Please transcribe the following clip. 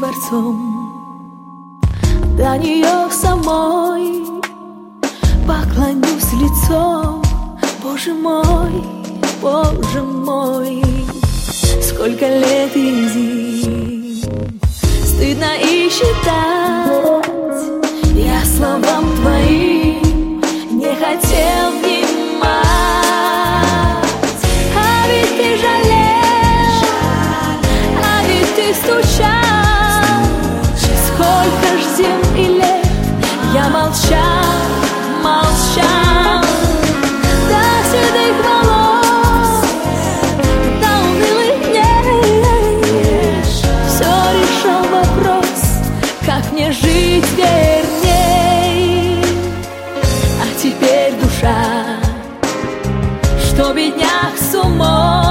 дворцом, до нее самой поклонюсь лицом. Боже мой, сколько лет и зим стыдно и считать, я словам твоим не хотел внимать. А ведь ты жалел, а ведь ты стучал, сколько ж зим и лет я молчал, молчал. До седых волос, до унылых дней все решал вопрос, как мне жить верней. А теперь душа, что бедняк с умом